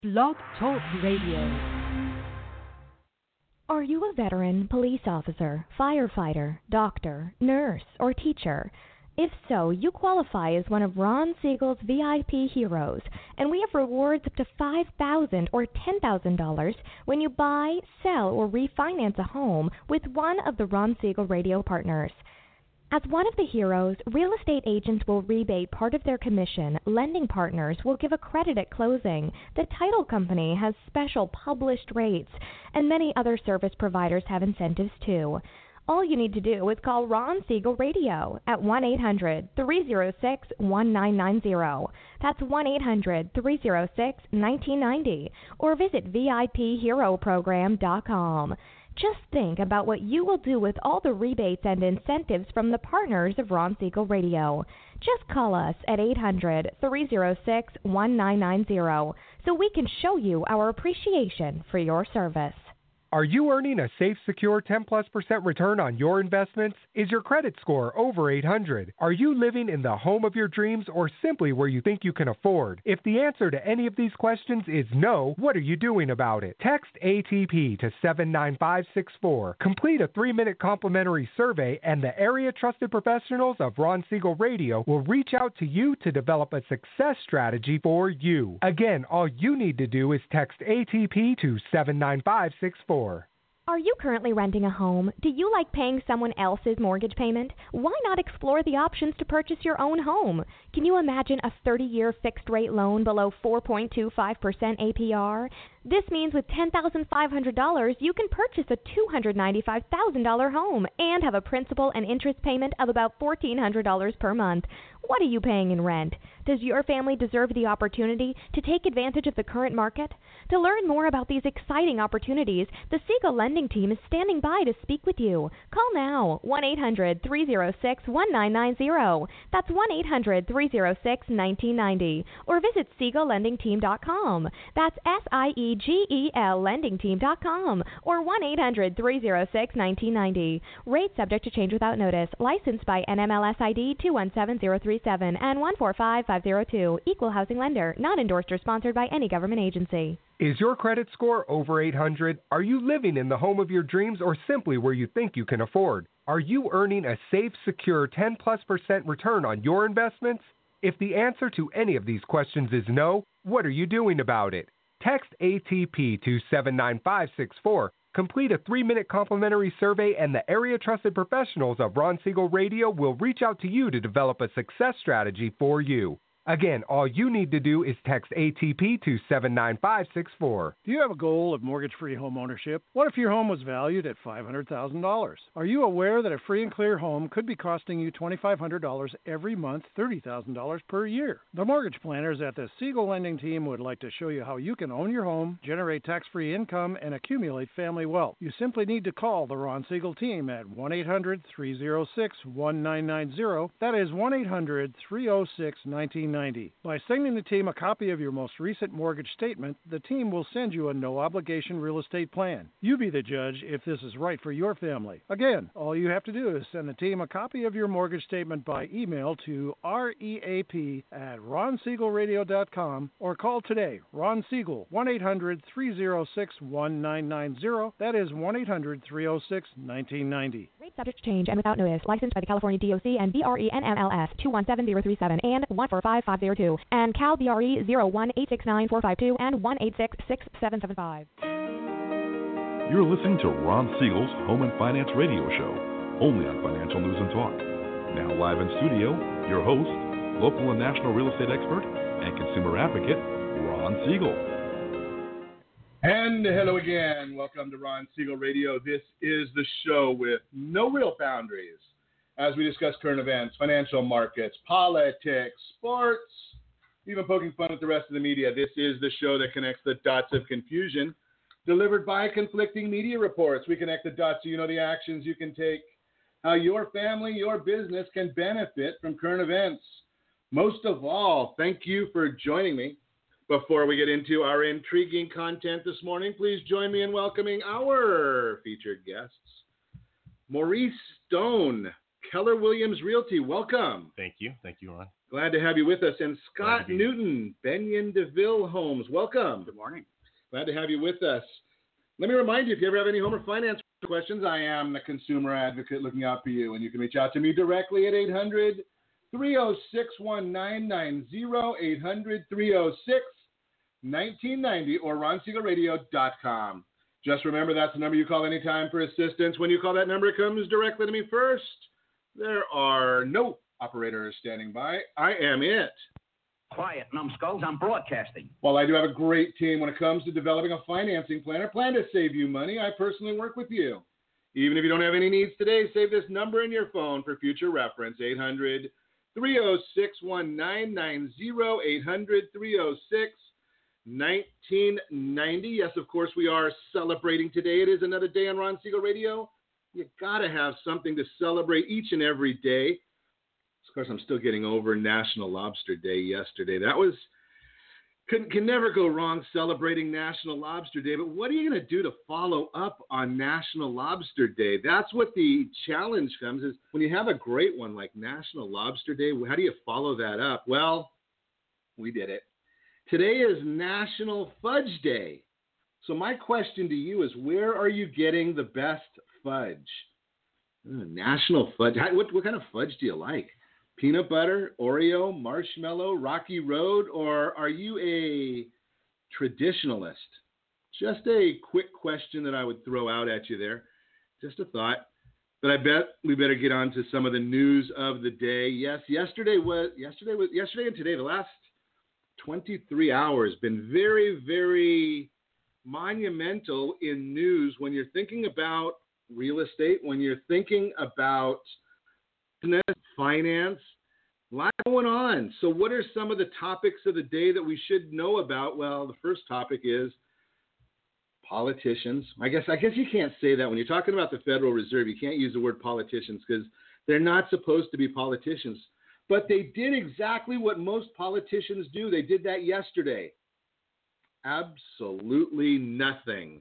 Blog Talk Radio. Are you a veteran, police officer, firefighter, doctor, nurse, or teacher? If so, you qualify as one of Ron Siegel's VIP heroes, and we have rewards up to $5,000 or $10,000 when you buy, sell, or refinance a home with one of the Ron Siegel radio partners. As one of the heroes, real estate agents will rebate part of their commission, lending partners will give a credit at closing, the title company has special published rates, and many other service providers have incentives too. All you need to do is call Ron Siegel Radio at 1-800-306-1990. That's 1-800-306-1990. Or visit VIPHeroProgram.com. Just think about what you will do with all the rebates and incentives from the partners of Ron Siegel Radio. Just call us at 800-306-1990 so we can show you our appreciation for your service. Are you earning a safe, secure 10+% return on your investments? Is your credit score over 800? Are you living in the home of your dreams or simply where you think you can afford? If the answer to any of these questions is no, what are you doing about it? Text ATP to 79564. Complete a 3-minute complimentary survey and the area trusted professionals of Ron Siegel Radio will reach out to you to develop a success strategy for you. Again, all you need to do is text ATP to 79564. Are you currently renting a home? Do you like paying someone else's mortgage payment? Why not explore the options to purchase your own home? Can you imagine a 30-year fixed-rate loan below 4.25% APR? This means with $10,500, you can purchase a $295,000 home and have a principal and interest payment of about $1,400 per month. What are you paying in rent? Does your family deserve the opportunity to take advantage of the current market? To learn more about these exciting opportunities, the Siegel Lending Team is standing by to speak with you. Call now, 1-800-306-1990. That's 1-800-306-1990. Or visit SiegelLendingTeam.com. That's SIEGEL LendingTeam.com. Or 1-800-306-1990. Rate subject to change without notice. Licensed by NMLS ID 217037 and 145502. Equal housing lender. Not endorsed or sponsored by any government agency. Is your credit score over 800? Are you living in the home of your dreams or simply where you think you can afford? Are you earning a safe, secure 10+% return on your investments? If the answer to any of these questions is no, what are you doing about it? Text ATP to 79564. Complete a 3-minute complimentary survey and the area trusted professionals of Ron Siegel Radio will reach out to you to develop a success strategy for you. Again, all you need to do is text ATP to 79564. Do you have a goal of mortgage-free home ownership? What if your home was valued at $500,000? Are you aware that a free and clear home could be costing you $2,500 every month, $30,000 per year? The mortgage planners at the Siegel Lending Team would like to show you how you can own your home, generate tax-free income, and accumulate family wealth. You simply need to call the Ron Siegel Team at 1-800-306-1990. That is 1-800-306-1990. By sending the team a copy of your most recent mortgage statement, the team will send you a no-obligation real estate plan. You be the judge if this is right for your family. Again, all you have to do is send the team a copy of your mortgage statement by email to reap@ronsiegelradio.com or call today. Ron Siegel, 1-800-306-1990. That is 1-800-306-1990. Rate subject to change and without notice. Licensed by the California DOC and BRE NMLS 217037 and 145502 and Cal BRE 01869452 and 1866775. You're listening to Ron Siegel's Home and Finance Radio Show, only on Financial News and Talk. Now live in studio, your host, local and national real estate expert and consumer advocate, Ron Siegel. And hello again. Welcome to Ron Siegel Radio. This is the show with no real boundaries as we discuss current events, financial markets, politics, sports, even poking fun at the rest of the media. This is the show that connects the dots of confusion delivered by conflicting media reports. We connect the dots so you know the actions you can take, how your family, your business can benefit from current events. Most of all, thank you for joining me. Before we get into our intriguing content this morning, please join me in welcoming our featured guests. Maurice Stone, Keller Williams Realty, welcome. Thank you. Thank you, Ron. Glad to have you with us. And Scott Newton, Benyon DeVille Homes, welcome. Good morning. Glad to have you with us. Let me remind you, if you ever have any home or finance questions, I am the consumer advocate looking out for you. And you can reach out to me directly at 800-306-1990, 800-306-1990, or ronsiegelradio.com. Just remember, that's the number you call anytime for assistance. When you call that number, it comes directly to me first. There are no operators standing by. I am it. Quiet, numbskulls. I'm broadcasting. Well, I do have a great team when it comes to developing a financing plan or plan to save you money. I personally work with you. Even if you don't have any needs today, save this number in your phone for future reference, 800-306-1990, 800-306-1990. Yes, of course, we are celebrating today. It is another day on Ron Siegel Radio. You got to have something to celebrate each and every day. Of course, I'm still getting over National Lobster Day yesterday. That was, can never go wrong celebrating National Lobster Day. But what are you going to do to follow up on National Lobster Day? That's what the challenge comes, is when you have a great one like National Lobster Day, how do you follow that up? Well, we did it. Today is National Fudge Day. So my question to you is, where are you getting the best fudge? National Fudge. What kind of fudge do you like? Peanut butter, Oreo, marshmallow, Rocky Road, or are you a traditionalist? Just a quick question that I would throw out at you there. Just a thought. But I bet we better get on to some of the news of the day. Yes, yesterday and today, the last 23 hours, been very, very monumental in news when you're thinking about real estate, when you're thinking about business, finance, a lot going on. So what are some of the topics of the day that we should know about? Well, the first topic is politicians. I guess you can't say that. When you're talking about the Federal Reserve, you can't use the word politicians because they're not supposed to be politicians. But they did exactly what most politicians do. They did that yesterday. Absolutely nothing.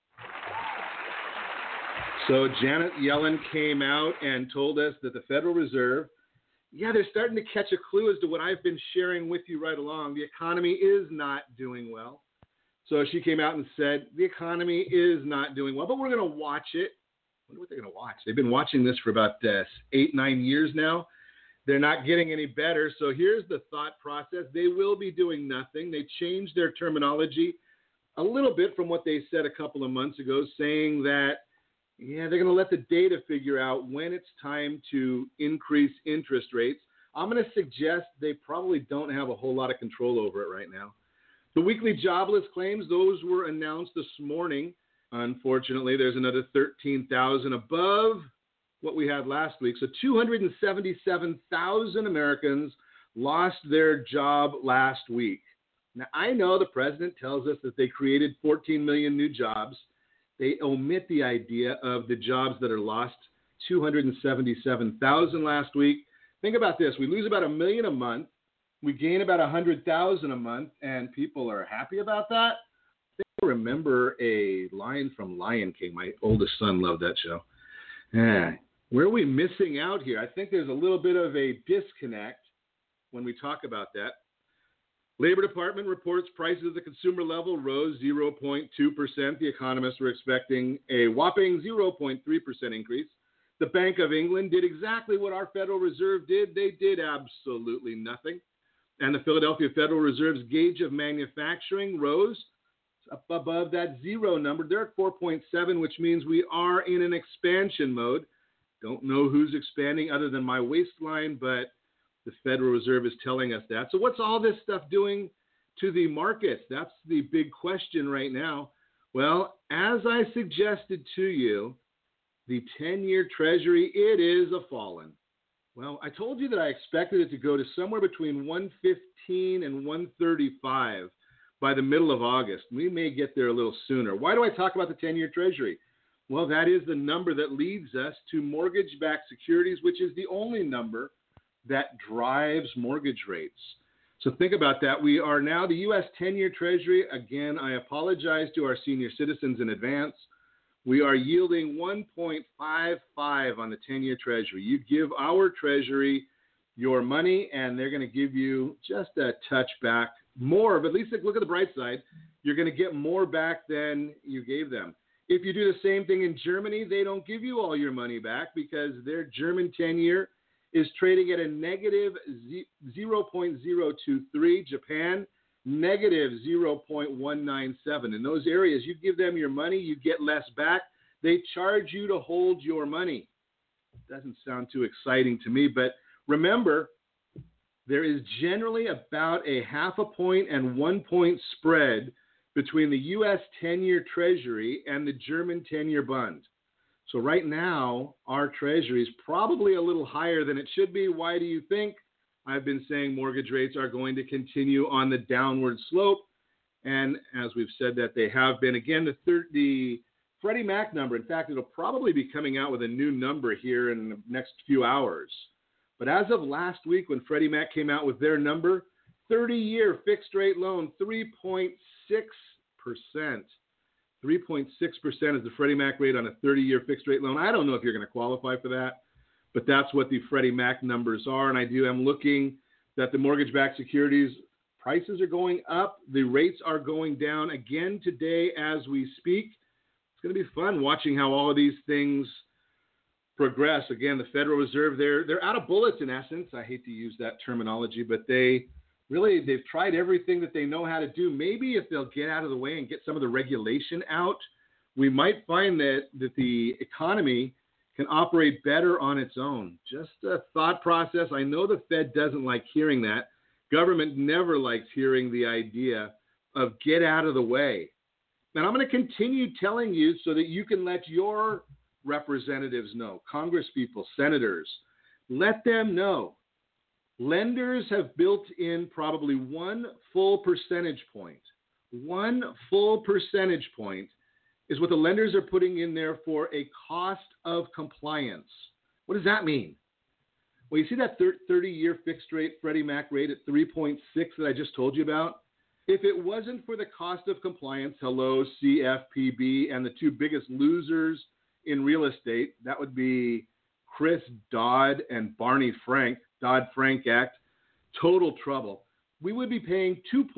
So Janet Yellen came out and told us that the Federal Reserve, they're starting to catch a clue as to what I've been sharing with you right along. The economy is not doing well. So she came out and said, the economy is not doing well, but we're going to watch it. I wonder what they're going to watch. They've been watching this for about 8-9 years now. They're not getting any better. So here's the thought process. They will be doing nothing. They changed their terminology a little bit from what they said a couple of months ago, saying that they're going to let the data figure out when it's time to increase interest rates. I'm going to suggest they probably don't have a whole lot of control over it right now. The weekly jobless claims, those were announced this morning. Unfortunately, there's another 13,000 above what we had last week. So 277,000 Americans lost their job last week. Now, I know the president tells us that they created 14 million new jobs. They omit the idea of the jobs that are lost, 277,000 last week. Think about this. We lose about 1 million a month. We gain about 100,000 a month, and people are happy about that. I remember a line from Lion King. My oldest son loved that show. Where are we missing out here? I think there's a little bit of a disconnect when we talk about that. Labor Department reports prices at the consumer level rose 0.2%. The economists were expecting a whopping 0.3% increase. The Bank of England did exactly what our Federal Reserve did. They did absolutely nothing. And the Philadelphia Federal Reserve's gauge of manufacturing rose up above that zero number. They're at 4.7, which means we are in an expansion mode. Don't know who's expanding other than my waistline, but the Federal Reserve is telling us that. So what's all this stuff doing to the markets? That's the big question right now. Well, as I suggested to you, the 10-year Treasury, it is a fallen. Well, I told you that I expected it to go to somewhere between 115 and 135 by the middle of August. We may get there a little sooner. Why do I talk about the 10-year Treasury? Well, that is the number that leads us to mortgage-backed securities, which is the only number that drives mortgage rates. So think about that. We are now the U.S. 10-year Treasury. Again, I apologize to our senior citizens in advance. We are yielding 1.55 on the 10-year Treasury. You give our Treasury your money, and they're going to give you just a touch back more. But at least look at the bright side. You're going to get more back than you gave them. If you do the same thing in Germany, they don't give you all your money back because their German 10-year is trading at a negative 0.023. Japan, negative 0.197. In those areas, you give them your money, you get less back. They charge you to hold your money. Doesn't sound too exciting to me, but remember, there is generally about a 0.5 point and 1 point spread between the U.S. 10-year Treasury and the German 10-year bond. So right now, our Treasury is probably a little higher than it should be. Why do you think? I've been saying mortgage rates are going to continue on the downward slope. And as we've said that they have been, again, the Freddie Mac number, in fact, it'll probably be coming out with a new number here in the next few hours. But as of last week, when Freddie Mac came out with their number, 30-year fixed rate loan, 3.6%. 3.6% is the Freddie Mac rate on a 30-year fixed rate loan. I don't know if you're going to qualify for that, but that's what the Freddie Mac numbers are. And I'm looking that the mortgage-backed securities prices are going up. The rates are going down again today as we speak. It's going to be fun watching how all of these things progress. Again, the Federal Reserve, they're out of bullets in essence. I hate to use that terminology, but they've tried everything that they know how to do. Maybe if they'll get out of the way and get some of the regulation out, we might find that the economy can operate better on its own. Just a thought process. I know the Fed doesn't like hearing that. Government never likes hearing the idea of get out of the way. And I'm going to continue telling you so that you can let your representatives know, congresspeople, senators, let them know. Lenders have built in probably 1 full percentage point. 1 full percentage point is what the lenders are putting in there for a cost of compliance. What does that mean? Well, you see that 30-year fixed rate Freddie Mac rate at 3.6 that I just told you about? If it wasn't for the cost of compliance, hello, CFPB, and the two biggest losers in real estate, that would be Chris Dodd and Barney Frank, Dodd-Frank Act, total trouble. We would be paying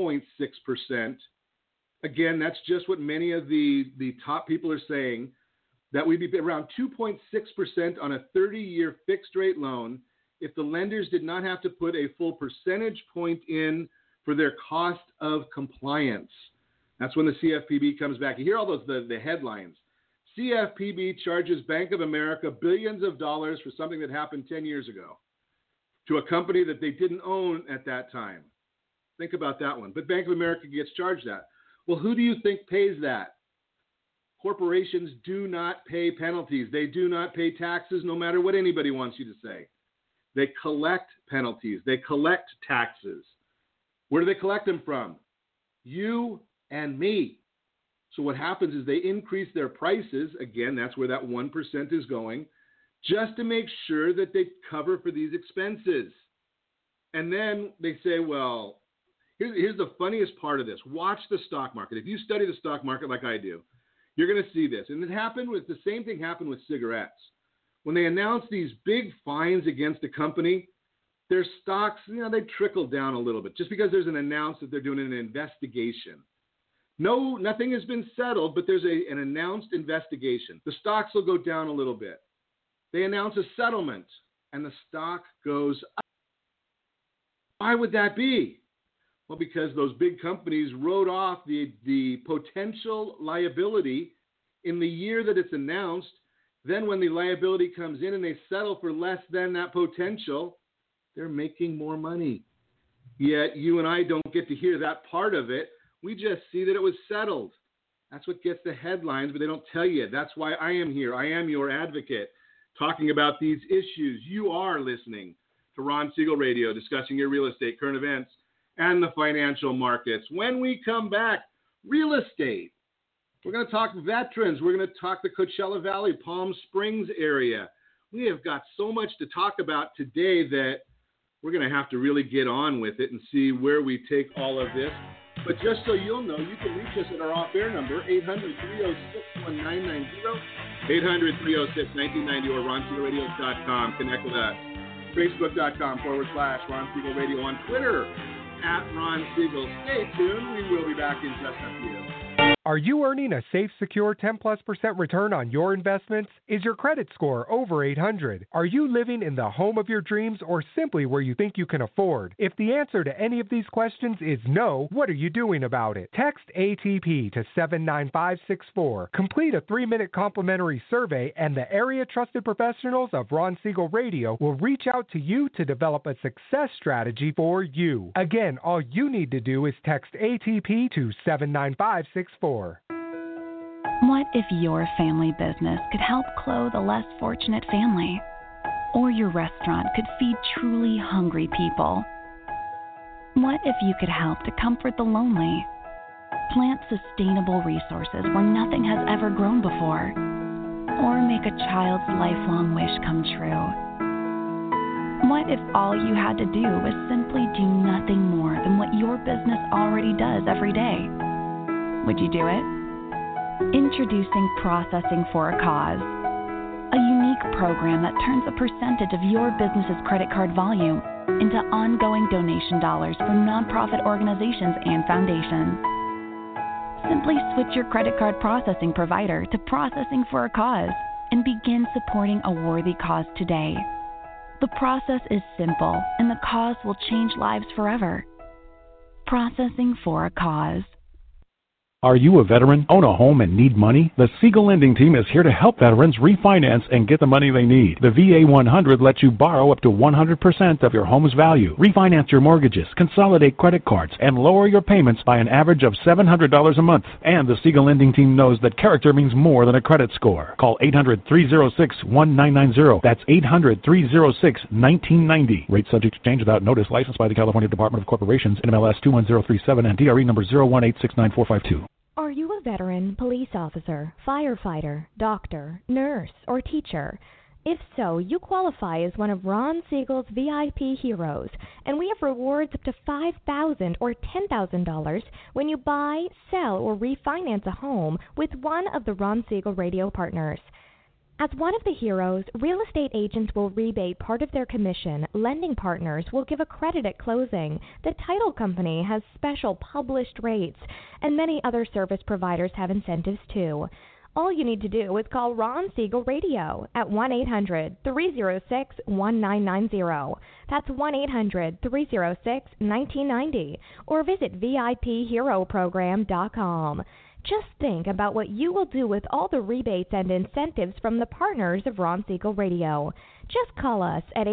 2.6%. Again, that's just what many of the top people are saying, that we'd be around 2.6% on a 30-year fixed rate loan if the lenders did not have to put a full percentage point in for their cost of compliance. That's when the CFPB comes back. You hear all those the headlines. CFPB charges Bank of America billions of dollars for something that happened 10 years ago to a company that they didn't own at that time. Think about that one. But Bank of America gets charged that. Well, who do you think pays that? Corporations do not pay penalties. They do not pay taxes no matter what anybody wants you to say. They collect penalties. They collect taxes. Where do they collect them from? You and me. So what happens is they increase their prices. Again, that's where that 1% is going, just to make sure that they cover for these expenses. And then they say, well, here's the funniest part of this. Watch the stock market. If you study the stock market like I do, you're going to see this. And the same thing happened with cigarettes. When they announced these big fines against a company, their stocks, they trickle down a little bit just because there's an announcement that they're doing an investigation. No, nothing has been settled, but there's an announced investigation. The stocks will go down a little bit. They announce a settlement, and the stock goes up. Why would that be? Well, because those big companies wrote off the potential liability in the year that it's announced. Then when the liability comes in and they settle for less than that potential, they're making more money. Yet you and I don't get to hear that part of it. We just see that it was settled. That's what gets the headlines, but they don't tell you. That's why I am here. I am your advocate talking about these issues. You are listening to Ron Siegel Radio, discussing your real estate, current events, and the financial markets. When we come back, real estate. We're going to talk veterans. We're going to talk the Coachella Valley, Palm Springs area. We have got so much to talk about today that we're going to have to really get on with it and see where we take all of this. But just so you'll know, you can reach us at our off-air number, 800-306-1990, 800-306-1990, or RonSiegelRadio.com. Connect with us. Facebook.com/Ron Siegel Radio, on Twitter @Ron Siegel. Stay tuned. We will be back in just a few. Are you earning a safe, secure 10+% return on your investments? Is your credit score over 800? Are you living in the home of your dreams or simply where you think you can afford? If the answer to any of these questions is no, what are you doing about it? Text ATP to 79564. Complete a 3-minute complimentary survey and the area trusted professionals of Ron Siegel Radio will reach out to you to develop a success strategy for you. Again, all you need to do is text ATP to 79564. What if your family business could help clothe a less fortunate family? Or your restaurant could feed truly hungry people? What if you could help to comfort the lonely? Plant sustainable resources where nothing has ever grown before? Or make a child's lifelong wish come true? What if all you had to do was simply do nothing more than what your business already does every day? Would you do it? Introducing Processing for a Cause, a unique program that turns a percentage of your business's credit card volume into ongoing donation dollars for nonprofit organizations and foundations. Simply switch your credit card processing provider to Processing for a Cause and begin supporting a worthy cause today. The process is simple, and the cause will change lives forever. Processing for a Cause. Are you a veteran, own a home, and need money? The Siegel Lending Team is here to help veterans refinance and get the money they need. The VA 100 lets you borrow up to 100% of your home's value, refinance your mortgages, consolidate credit cards, and lower your payments by an average of $700 a month. And the Siegel Lending Team knows that character means more than a credit score. Call 800-306-1990. That's 800-306-1990. Rate subject to change without notice. Licensed by the California Department of Corporations, NMLS 21037, and DRE number 018694452. Are you a veteran, police officer, firefighter, doctor, nurse, or teacher? If so, you qualify as one of Ron Siegel's VIP heroes, and we have rewards up to $5,000 or $10,000 when you buy, sell, or refinance a home with one of the Ron Siegel Radio partners. As one of the heroes, real estate agents will rebate part of their commission, lending partners will give a credit at closing, the title company has special published rates, and many other service providers have incentives too. All you need to do is call Ron Siegel Radio at 1-800-306-1990. That's 1-800-306-1990, or visit VIPHeroProgram.com. Just think about what you will do with all the rebates and incentives from the partners of Ron Siegel Radio. Just call us at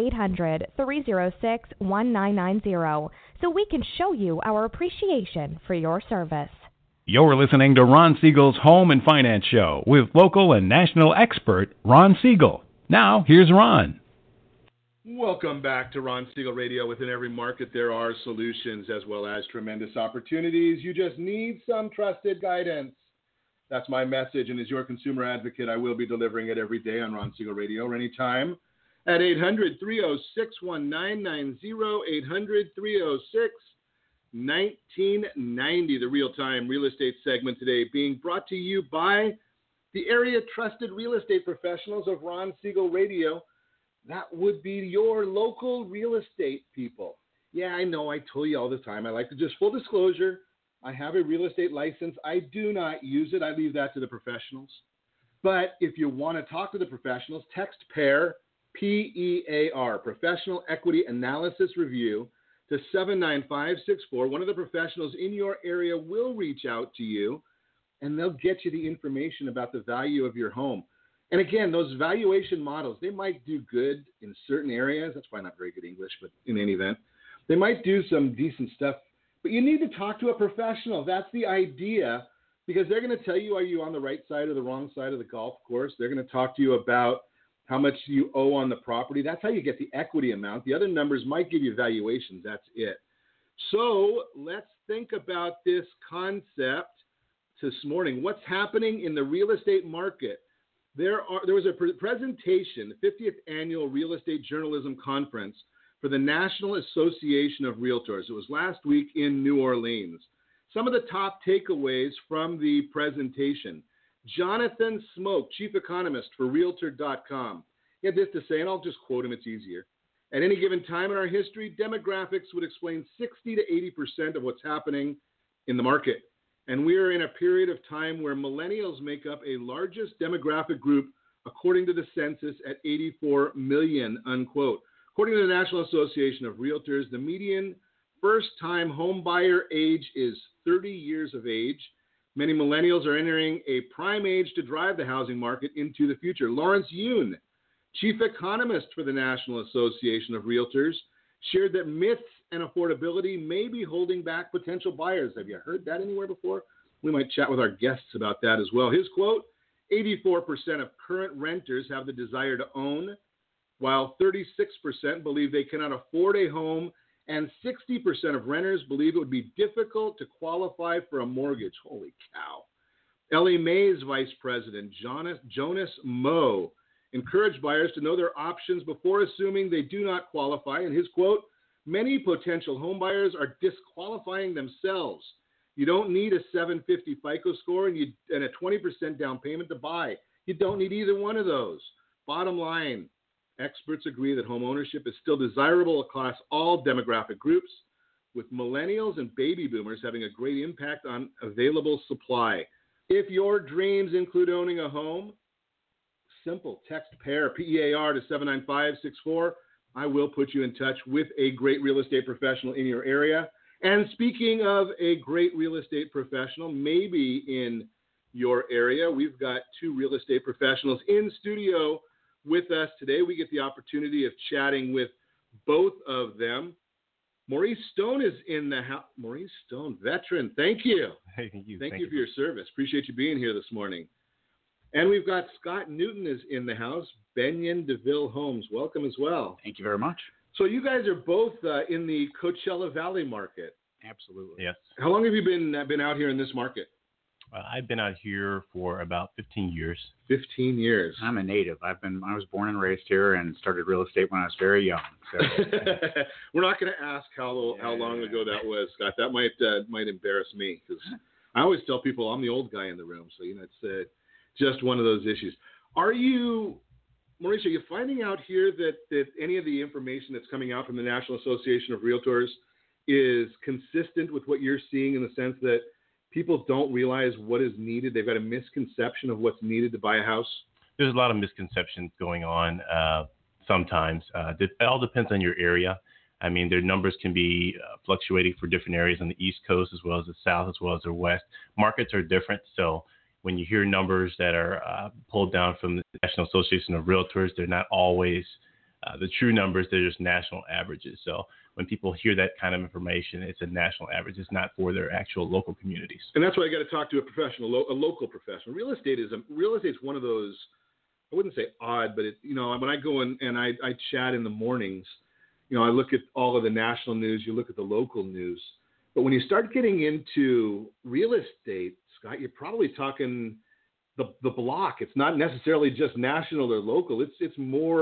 800-306-1990 so we can show you our appreciation for your service. You're listening to Ron Siegel's Home and Finance Show with local and national expert Ron Siegel. Now, here's Ron. Welcome back to Ron Siegel Radio. Within every market, there are solutions as well as tremendous opportunities. You just need some trusted guidance. That's my message, and as your consumer advocate, I will be delivering it every day on Ron Siegel Radio or anytime at 800-306-1990, 800-306-1990, the real-time real estate segment today being brought to you by the area trusted real estate professionals of Ron Siegel Radio. That would be your local real estate people. Yeah, I know I tell you all the time. I like to just full disclosure. I have a real estate license. I do not use it. I leave that to the professionals. But if you want to talk to the professionals, text PAIR, P-E-A-R, Professional Equity Analysis Review, to 79564. One of the professionals in your area will reach out to you, and they'll get you the information about the value of your home. And again, those valuation models, they might do good in certain areas. That's probably not very good English, but in any event, they might do some decent stuff. But you need to talk to a professional. That's the idea, because they're going to tell you, are you on the right side or the wrong side of the golf course? They're going to talk to you about how much you owe on the property. That's how you get the equity amount. The other numbers might give you valuations. That's it. So let's think about this concept this morning. What's happening in the real estate market? There was a presentation, the 50th Annual Real Estate Journalism Conference for the National Association of Realtors. It was last week in New Orleans. Some of the top takeaways from the presentation. Jonathan Smoke, chief economist for Realtor.com. He had this to say, and I'll just quote him, it's easier. At any given time in our history, demographics would explain 60 to 80% of what's happening in the market. And we are in a period of time where millennials make up a largest demographic group, according to the census, at 84 million, unquote. According to the National Association of Realtors, the median first-time home buyer age is 30 years of age. Many millennials are entering a prime age to drive the housing market into the future. Lawrence Yoon, chief economist for the National Association of Realtors, shared that myths and affordability may be holding back potential buyers. Have you heard that anywhere before? We might chat with our guests about that as well. His quote, 84% of current renters have the desire to own, while 36% believe they cannot afford a home, and 60% of renters believe it would be difficult to qualify for a mortgage. Holy cow. Ellie Mae's vice president, Jonas Moe, encouraged buyers to know their options before assuming they do not qualify. In his quote, many potential home buyers are disqualifying themselves. You don't need a 750 FICO score and a 20% down payment to buy. You don't need either one of those. Bottom line, experts agree that home ownership is still desirable across all demographic groups, with millennials and baby boomers having a great impact on available supply. If your dreams include owning a home, simple, text PAIR, P-E-A-R, to 79564. I will put you in touch with a great real estate professional in your area. And speaking of a great real estate professional, maybe in your area, we've got two real estate professionals in studio with us today. We get the opportunity of chatting with both of them. Maurice Stone is in the house. Maurice Stone, veteran. Thank you. Hey, thank you. Thank you for your service. Appreciate you being here this morning. And we've got Scott Newton is in the house. Benyon DeVille Homes. Welcome as well. Thank you very much. So you guys are both in the Coachella Valley market. Absolutely. Yes. How long have you been out here in this market? I've been out here for about 15 years. 15 years. I'm a native. I was born and raised here and started real estate when I was very young. So. We're not going to ask how long ago that was, Scott. That might embarrass me because I always tell people I'm the old guy in the room. So it's just one of those issues. Are you, Maurice, are you finding out here that any of the information that's coming out from the National Association of Realtors is consistent with what you're seeing in the sense that people don't realize what is needed? They've got a misconception of what's needed to buy a house? There's a lot of misconceptions going on sometimes. It all depends on your area. I mean, their numbers can be fluctuating for different areas on the East Coast as well as the South as well as the West. Markets are different, so when you hear numbers that are pulled down from the National Association of Realtors, they're not always the true numbers. They're just national averages. So when people hear that kind of information, it's a national average. It's not for their actual local communities. And that's why I got to talk to a professional, a local professional. Real estate's one of those, I wouldn't say odd, but when I go in and I chat in the mornings, I look at all of the national news, you look at the local news. But when you start getting into real estate, Scott, you're probably talking the block. It's not necessarily just national or local. It's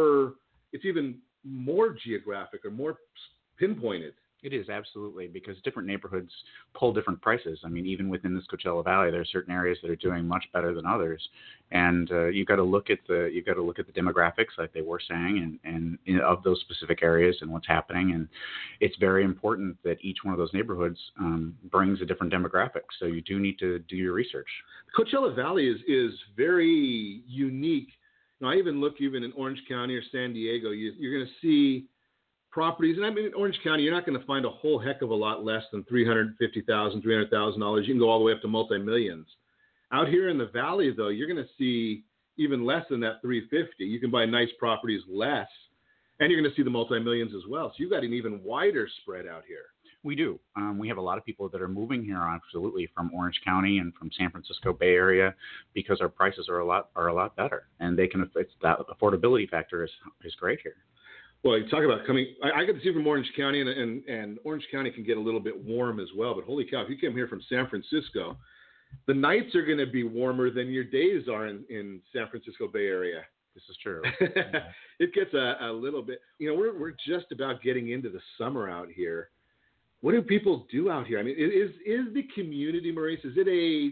even more geographic or more pinpointed. It is, absolutely, because different neighborhoods pull different prices. I mean, even within this Coachella Valley, there are certain areas that are doing much better than others, and you've got to look at the demographics, like they were saying, and of those specific areas and what's happening. And it's very important that each one of those neighborhoods brings a different demographic. So you do need to do your research. The Coachella Valley is very unique. I even look in Orange County or San Diego, you're going to see properties, and I mean in Orange County, you're not going to find a whole heck of a lot less than $350,000, $300,000. You can go all the way up to multi-millions. Out here in the valley, though, you're going to see even less than that $350,000. You can buy nice properties less, and you're going to see the multi-millions as well. So you've got an even wider spread out here. We do. We have a lot of people that are moving here, absolutely, from Orange County and from San Francisco Bay Area, because our prices are a lot better, and that affordability factor is great here. Well, you talk about coming. I get to see from Orange County, and Orange County can get a little bit warm as well. But holy cow, if you came here from San Francisco, the nights are going to be warmer than your days are in San Francisco Bay Area. This is true. It gets a little bit. We're just about getting into the summer out here. What do people do out here? I mean, is the community, Maurice? Is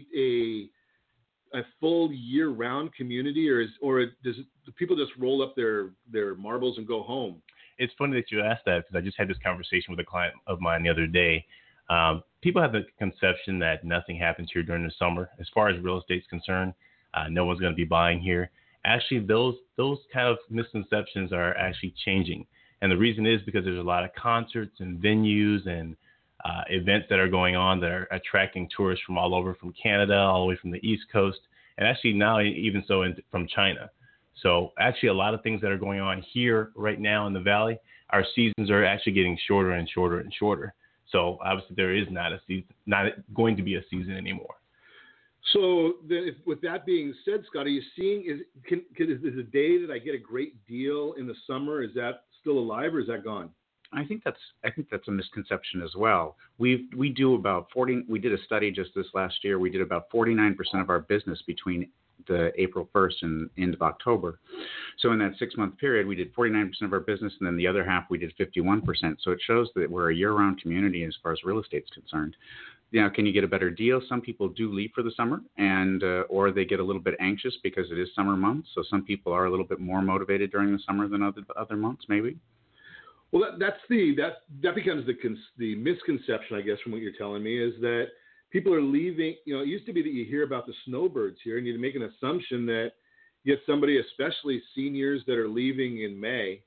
it a full year-round community, or do people just roll up their marbles and go home? it's funny that you asked that because I just had this conversation with a client of mine the other day. People have the conception that nothing happens here during the summer. As far as real estate's concerned, no one's going to be buying here. Actually, those kind of misconceptions are actually changing. And the reason is because there's a lot of concerts and venues and events that are going on that are attracting tourists from all over, from Canada, all the way from the East Coast, and actually now even so from China. So actually a lot of things that are going on here right now in the Valley, our seasons are actually getting shorter and shorter and shorter. So obviously there is not going to be a season anymore. So with that being said, Scott, are you seeing, is the day that I get a great deal in the summer, is that still alive or is that gone? I think that's a misconception as well. We do about 40. We did a study just this last year. We did about 49% of our business between the April 1st and end of October. So in that 6-month period, we did 49% of our business, and then the other half we did 51%. So it shows that we're a year-round community as far as real estate's concerned. Now, can you get a better deal? Some people do leave for the summer, and or they get a little bit anxious because it is summer months. So some people are a little bit more motivated during the summer than other months, maybe. Well, that becomes the misconception, I guess, from what you're telling me, is that people are leaving. You know, it used to be that you hear about the snowbirds here, and you make an assumption that you get somebody, especially seniors, that are leaving in May,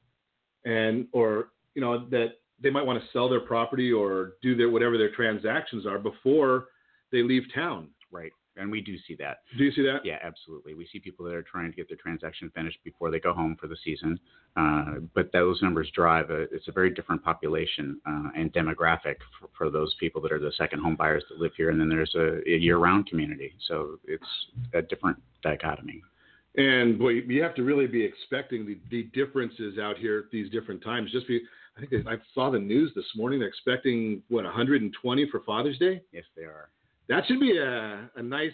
or that they might want to sell their property or do whatever their transactions are before they leave town. Right. And we do see that. Do you see that? Yeah, absolutely. We see people that are trying to get their transaction finished before they go home for the season. But those numbers drive it's a very different population and demographic for those people that are the second home buyers that live here. And then there's a year-round community. So it's a different dichotomy. And boy, you have to really be expecting the differences out here at these different times. I think I saw the news this morning. They're expecting 120 for Father's Day. Yes, they are. That should be a nice.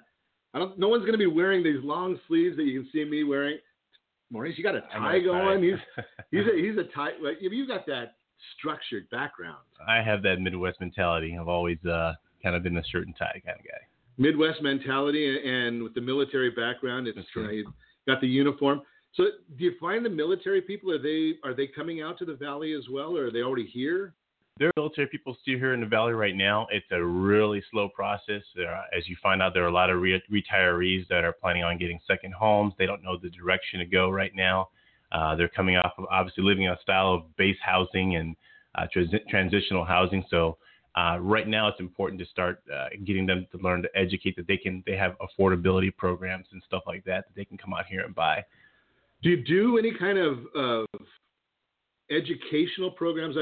No one's going to be wearing these long sleeves that you can see me wearing. Maurice, you got a tie going. He's a tie. You've got that structured background. I have that Midwest mentality. I've always kind of been a shirt and tie kind of guy. Midwest mentality, and with the military background, it's you've got the uniform. So, do you find the military people are they coming out to the Valley as well, or are they already here? There are military people still here in the Valley right now. It's a really slow process. As you find out, there are a lot of retirees that are planning on getting second homes. They don't know the direction to go right now. They're coming off of obviously living a style of base housing and transitional housing. So right now it's important to start getting them to learn to educate that they have affordability programs and stuff like that they can come out here and buy. Do you do any kind of educational programs?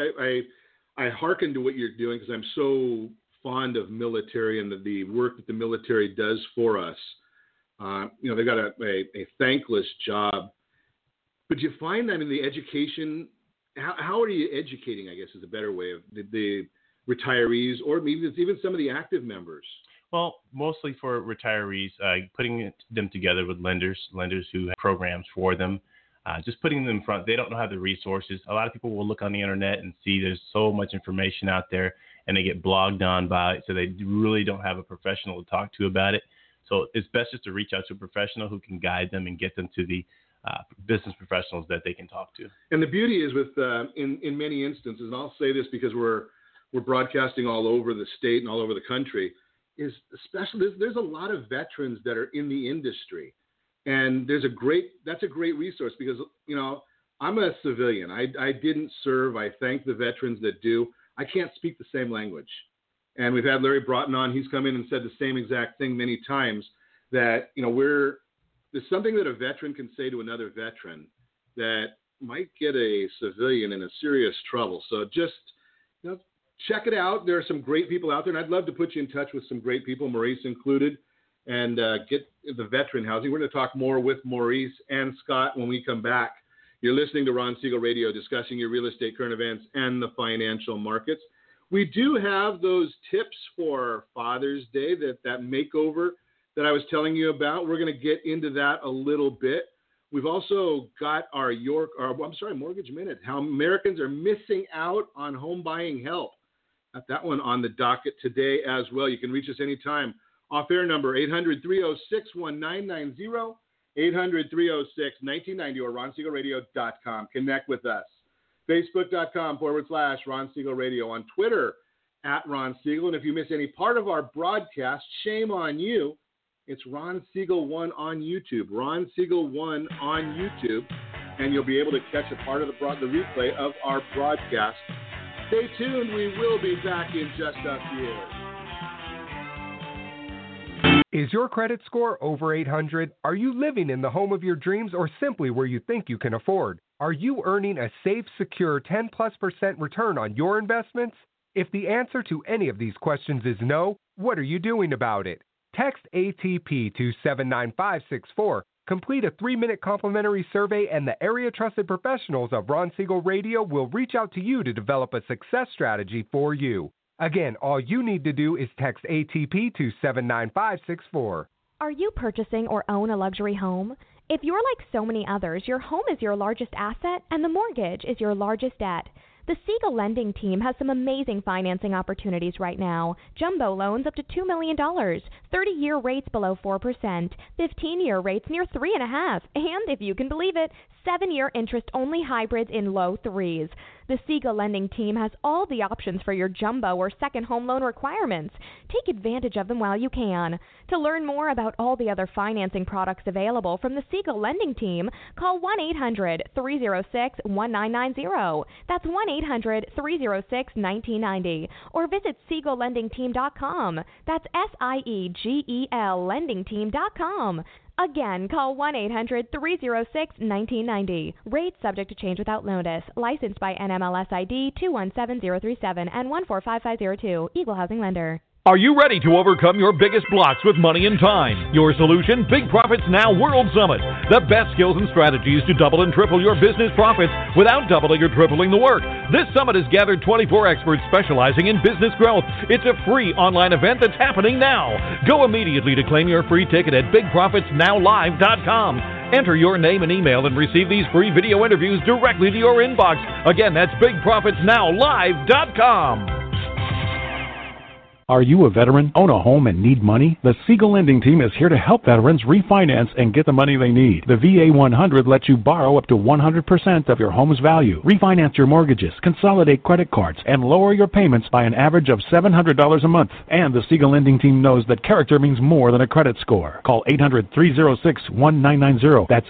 I hearken to what you're doing because I'm so fond of military and the work that the military does for us. They've got a thankless job. But do you find that in the education, how are you educating, I guess is a better way, of the retirees or maybe even some of the active members? Well, mostly for retirees, putting them together with lenders who have programs for them. Just putting them in front. They don't know how the resources. A lot of people will look on the internet and see there's so much information out there, and they get blogged on by it, so they really don't have a professional to talk to about it. So it's best just to reach out to a professional who can guide them and get them to the business professionals that they can talk to. And the beauty is with in many instances, and I'll say this because we're broadcasting all over the state and all over the country, is especially there's a lot of veterans that are in the industry. And that's a great resource because, I'm a civilian. I didn't serve. I thank the veterans that do. I can't speak the same language. And we've had Larry Broughton on. He's come in and said the same exact thing many times that, there's something that a veteran can say to another veteran that might get a civilian in a serious trouble. So just, check it out. There are some great people out there, and I'd love to put you in touch with some great people, Maurice included, and get the veteran housing. We're going to talk more with Maurice and Scott when we come back. You're listening to Ron Siegel Radio, discussing your real estate current events and the financial markets. We do have those tips for Father's Day, that makeover that I was telling you about. We're going to get into that a little bit. We've also got our Mortgage Minute, how Americans are missing out on home buying help. Got that one on the docket today as well. You can reach us anytime. Off-air number, 800-306-1990, 800-306-1990, or RonSiegelRadio.com. Connect with us. Facebook.com/Ron Siegel Radio. On Twitter, @Ron Siegel. And if you miss any part of our broadcast, shame on you. It's Ron Siegel 1 on YouTube. Ron Siegel 1 on YouTube. And you'll be able to catch a part of the replay of our broadcast. Stay tuned. We will be back in just a few. Is your credit score over 800? Are you living in the home of your dreams or simply where you think you can afford? Are you earning a safe, secure 10+% return on your investments? If the answer to any of these questions is no, what are you doing about it? Text ATP to 79564. Complete a 3-minute complimentary survey, and the area trusted professionals of Ron Siegel Radio will reach out to you to develop a success strategy for you. Again, all you need to do is text ATP to 79564. Are you purchasing or own a luxury home? If you're like so many others, your home is your largest asset and the mortgage is your largest debt. The Siegel Lending Team has some amazing financing opportunities right now. Jumbo loans up to $2 million, 30-year rates below 4%, 15-year rates near 3.5%, and if you can believe it, 7-year interest-only hybrids in low 3s. The Siegel Lending Team has all the options for your jumbo or second home loan requirements. Take advantage of them while you can. To learn more about all the other financing products available from the Siegel Lending Team, call 1-800-306-1990. That's 1-800-306-1990. Or visit SiegelLendingTeam.com. That's SIEGEL LendingTeam.com. Again, call 1-800-306-1990. Rates subject to change without notice. Licensed by NMLS ID 217037 and 145502. Equal housing lender. Are you ready to overcome your biggest blocks with money and time? Your solution, Big Profits Now World Summit. The best skills and strategies to double and triple your business profits without doubling or tripling the work. This summit has gathered 24 experts specializing in business growth. It's a free online event that's happening now. Go immediately to claim your free ticket at BigProfitsNowLive.com. Enter your name and email and receive these free video interviews directly to your inbox. Again, that's BigProfitsNowLive.com. Are you a veteran, own a home, and need money? The Siegel Lending Team is here to help veterans refinance and get the money they need. The VA 100 lets you borrow up to 100% of your home's value, refinance your mortgages, consolidate credit cards, and lower your payments by an average of $700 a month. And the Siegel Lending Team knows that character means more than a credit score. Call 800-306-1990. That's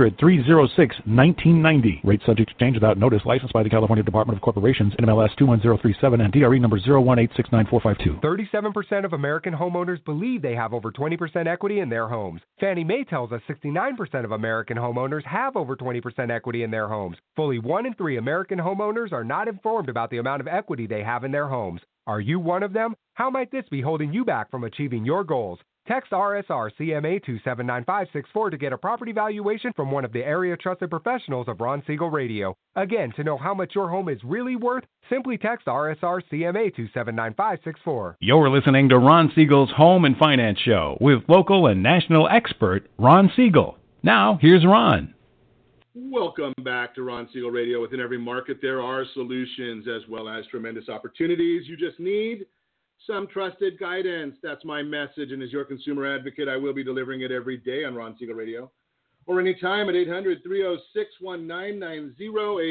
800-306-1990. Rates subject to change without notice. Licensed by the California Department of Corporations, NMLS 21037, and DRE number 018694452. 37% of American homeowners believe they have over 20% equity in their homes. Fannie Mae tells us 69% of American homeowners have over 20% equity in their homes. Fully 1 in 3 American homeowners are not informed about the amount of equity they have in their homes. Are you one of them? How might this be holding you back from achieving your goals? Text RSR CMA to 79564 to get a property valuation from one of the area trusted professionals of Ron Siegel Radio. Again, to know how much your home is really worth, simply text RSR CMA to 79564. You're listening to Ron Siegel's Home and Finance Show with local and national expert Ron Siegel. Now, here's Ron. Welcome back to Ron Siegel Radio. Within every market, there are solutions as well as tremendous opportunities. You just need some trusted guidance. That's my message, and as your consumer advocate, I will be delivering it every day on Ron Siegel Radio, or anytime at 800-306-1990,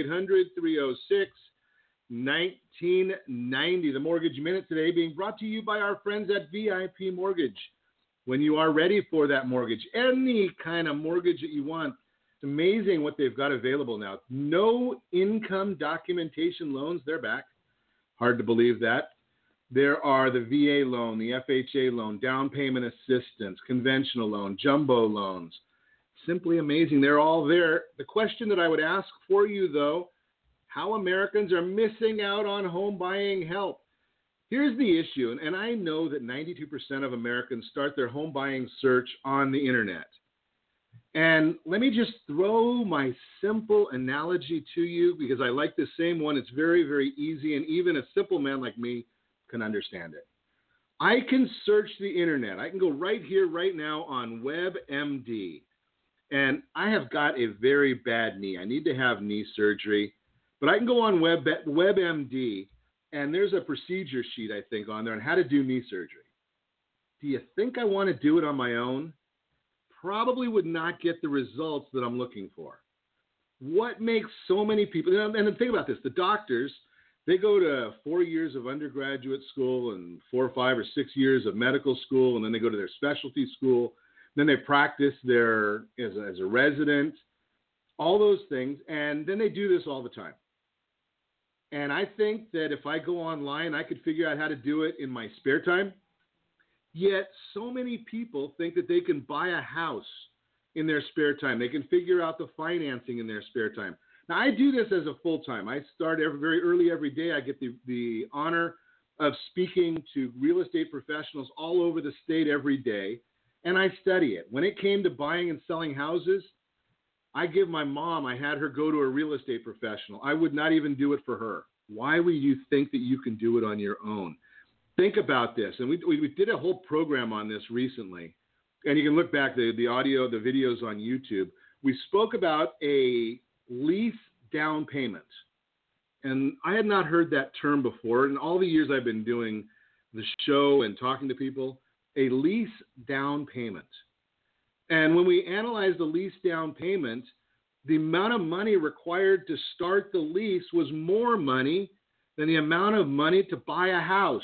800-306-1990. The Mortgage Minute today being brought to you by our friends at VIP Mortgage. When you are ready for that mortgage, any kind of mortgage that you want, it's amazing what they've got available now. No income documentation loans, they're back. Hard to believe that. There are the VA loan, the FHA loan, down payment assistance, conventional loan, jumbo loans. Simply amazing. They're all there. The question that I would ask for you, though, how Americans are missing out on home buying help. Here's the issue, and I know that 92% of Americans start their home buying search on the internet. And let me just throw my simple analogy to you because I like the same one. It's very, very easy, and even a simple man like me can understand it. I can search the internet. I can go right here, right now on WebMD. And I have got a very bad knee. I need to have knee surgery. But I can go on WebMD, and there's a procedure sheet, I think, on there on how to do knee surgery. Do you think I want to do it on my own? Probably would not get the results that I'm looking for. what makes so many people, and then think about this, the doctors, they go to 4 years of undergraduate school and 4 or 5 or 6 years of medical school, and then they go to their specialty school. Then they practice as a resident, all those things, and then they do this all the time. And I think that if I go online, I could figure out how to do it in my spare time. Yet so many people think that they can buy a house in their spare time. They can figure out the financing in their spare time. Now, I do this as a full-time. I start very early every day. I get the honor of speaking to real estate professionals all over the state every day, and I study it. When it came to buying and selling houses, I give my mom, I had her go to a real estate professional. I would not even do it for her. Why would you think that you can do it on your own? Think about this. And we did a whole program on this recently. And you can look back, the audio, the videos on YouTube. We spoke about a lease down payment. And I had not heard that term before. In all the years I've been doing the show and talking to people, a lease down payment. And when we analyzed the lease down payment, the amount of money required to start the lease was more money than the amount of money to buy a house.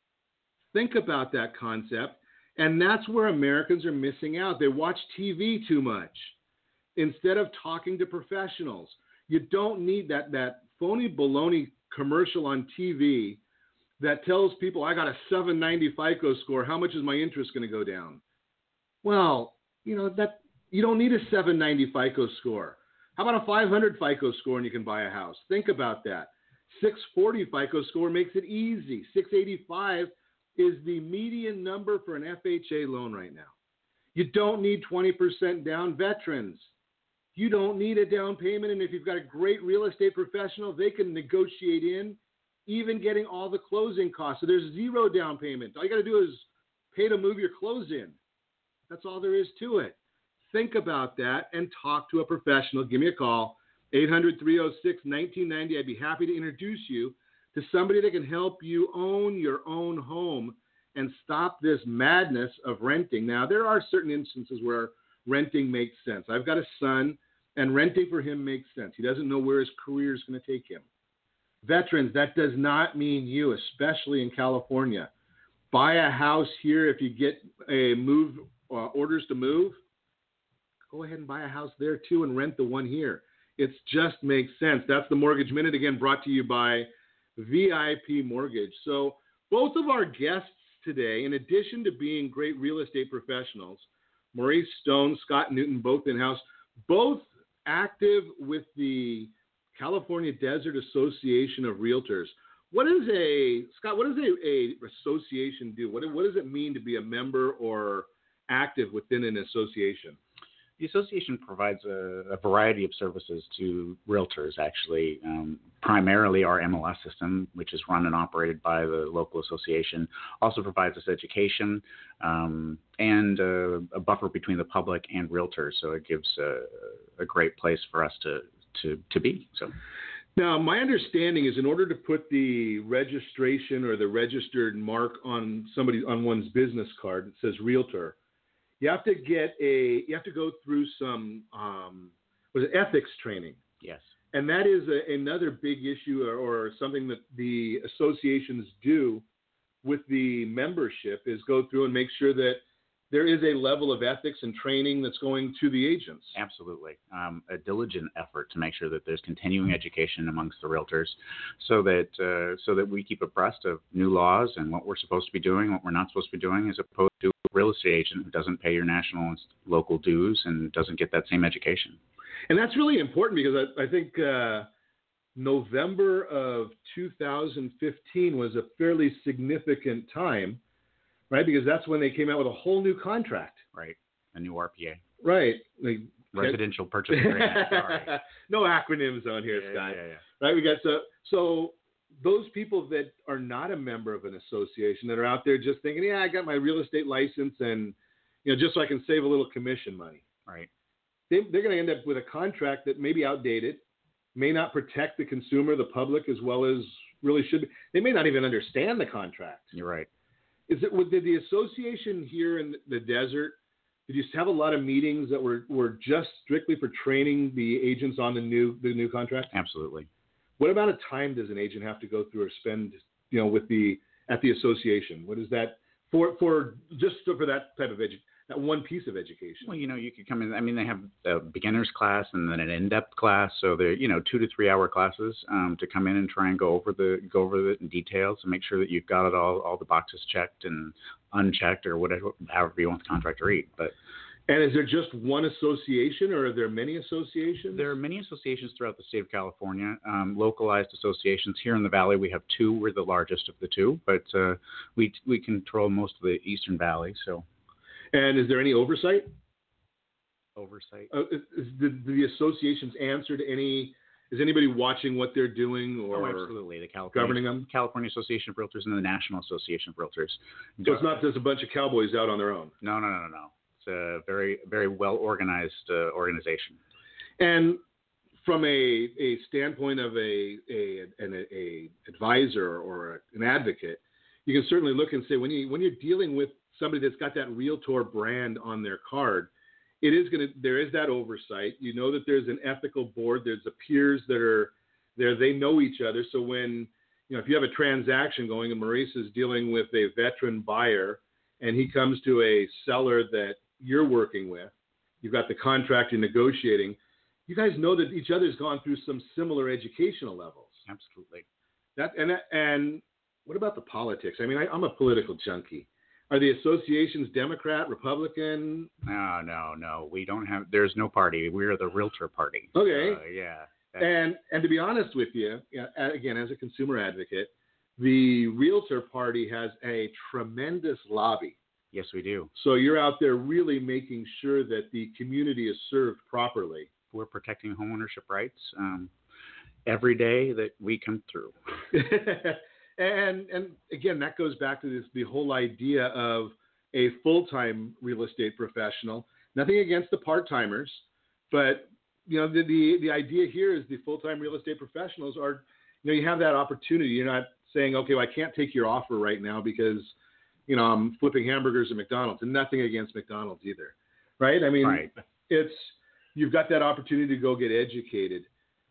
Think about that concept. And that's where Americans are missing out. They watch TV too much instead of talking to professionals. You don't need that phony baloney commercial on TV that tells people, I got a 790 FICO score. How much is my interest going to go down? Well, that you don't need a 790 FICO score. How about a 500 FICO score and you can buy a house? Think about that. 640 FICO score makes it easy. 685 is the median number for an FHA loan right now. You don't need 20% down. Veterans, you don't need a down payment. And if you've got a great real estate professional, they can negotiate in even getting all the closing costs. So there's zero down payment. All you got to do is pay to move your clothes in. That's all there is to it. Think about that and talk to a professional. Give me a call, 800-306-1990. I'd be happy to introduce you to somebody that can help you own your own home and stop this madness of renting. Now, there are certain instances where renting makes sense. I've got a son, and renting for him makes sense. He doesn't know where his career is going to take him. Veterans, that does not mean you, especially in California. Buy a house here if you get a move orders to move. Go ahead and buy a house there too and rent the one here. It just makes sense. That's the Mortgage Minute, again, brought to you by VIP Mortgage. So both of our guests today, in addition to being great real estate professionals, Maurice Stone, Scott Newton, both in-house, both active with the California Desert Association of Realtors. What does a association do? What does it mean to be a member or active within an association? The association provides a variety of services to realtors, actually. Primarily our MLS system, which is run and operated by the local association, also provides us education and a buffer between the public and realtors. So it gives a great place for us to be. So. Now, my understanding is in order to put the registration or the registered mark on one's business card that says realtor, you have to go through some ethics training. Yes. And that is another big issue or something that the associations do with the membership is go through and make sure that there is a level of ethics and training that's going to the agents. Absolutely. A diligent effort to make sure that there's continuing education amongst the realtors so that we keep abreast of new laws and what we're supposed to be doing, what we're not supposed to be doing, as opposed to a real estate agent who doesn't pay your national and local dues and doesn't get that same education. And that's really important because I think November of 2015 was a fairly significant time, right? Because that's when they came out with a whole new contract. Right. A new RPA. Right. Residential Purchase Agreement. Sorry. No acronyms on here, Scott. Yeah. Right. We got so those people that are not a member of an association that are out there just thinking, yeah, I got my real estate license and just so I can save a little commission money. Right. They're going to end up with a contract that may be outdated, may not protect the consumer, the public, as well as really should be. They may not even understand the contract. You're right. Did the association here in the desert, Did you have a lot of meetings that were just strictly for training the agents on the new contract? Absolutely. What amount of time does an agent have to go through or spend, at the association? What is that for that type of that one piece of education? Well, you could come in. I mean, they have a beginner's class and then an in-depth class. So they're 2 to 3 hour classes to come in and try and go over the details and make sure that you've got it all the boxes checked and unchecked or whatever, however you want the contract to read. And is there just one association, or are there many associations? There are many associations throughout the state of California, localized associations. Here in the Valley, we have 2. We're the largest of the 2, but we control most of the Eastern Valley. So. And is there any oversight? Oversight. Is the associations answer to any? Is anybody watching what they're doing, or absolutely, the governing them? California Association of Realtors and the National Association of Realtors. So it's not just a bunch of cowboys out on their own. No. It's a very, very well organized organization. And from a standpoint of an advisor or an advocate, you can certainly look and say when you're dealing with somebody that's got that Realtor brand on their card, there is that oversight. You know that there's an ethical board. There's the peers that are there. They know each other. So when, if you have a transaction going and Maurice is dealing with a veteran buyer and he comes to a seller that you're working with, you've got the contract you're negotiating, you guys know that each other's gone through some similar educational levels. Absolutely. And what about the politics? I mean, I'm a political junkie. Are the associations Democrat, Republican? No. We don't have. There's no party. We're the Realtor Party. Okay. Yeah. And to be honest with you, again, as a consumer advocate, the Realtor Party has a tremendous lobby. Yes, we do. So you're out there really making sure that the community is served properly. We're protecting homeownership rights every day that we come through. And again, that goes back to the whole idea of a full-time real estate professional. Nothing against the part-timers, but the idea here is the full-time real estate professionals are, you have that opportunity. You're not saying, okay, well, I can't take your offer right now because, I'm flipping hamburgers at McDonald's, and nothing against McDonald's either, right? I mean, right. You've got that opportunity to go get educated.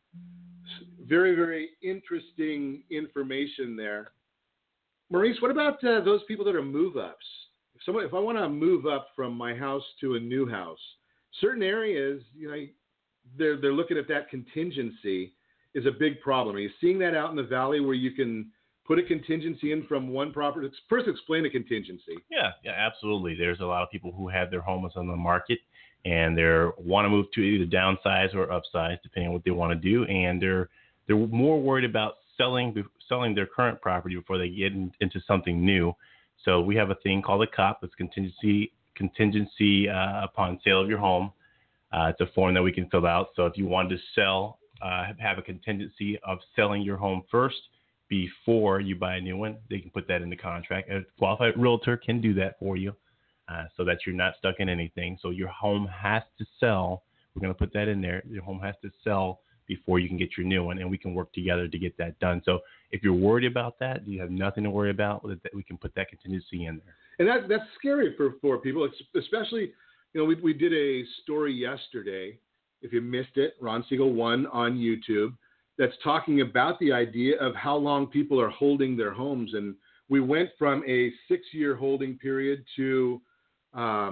Very, very interesting information there. Maurice, what about those people that are move-ups? If I want to move up from my house to a new house, certain areas, they're looking at that contingency is a big problem. Are you seeing that out in the Valley where you can put a contingency in from one property? First, explain a contingency. Yeah, absolutely. There's a lot of people who have their homes on the market and they want to move to either downsize or upsize, depending on what they want to do, and they're more worried about selling their current property before they get into something new. So we have a thing called a COP. It's contingency upon sale of your home. It's a form that we can fill out. So if you wanted to sell, have a contingency of selling your home first before you buy a new one, they can put that in the contract. A qualified realtor can do that for you so that you're not stuck in anything. So your home has to sell. We're going to put that in there. Your home has to sell before you can get your new one, and we can work together to get that done. So if you're worried about that, you have nothing to worry about, we can put that contingency in there. And that's scary for people, especially, we did a story yesterday, if you missed it, Ron Siegel 1 on YouTube, that's talking about the idea of how long people are holding their homes. And we went from a 6-year holding period to a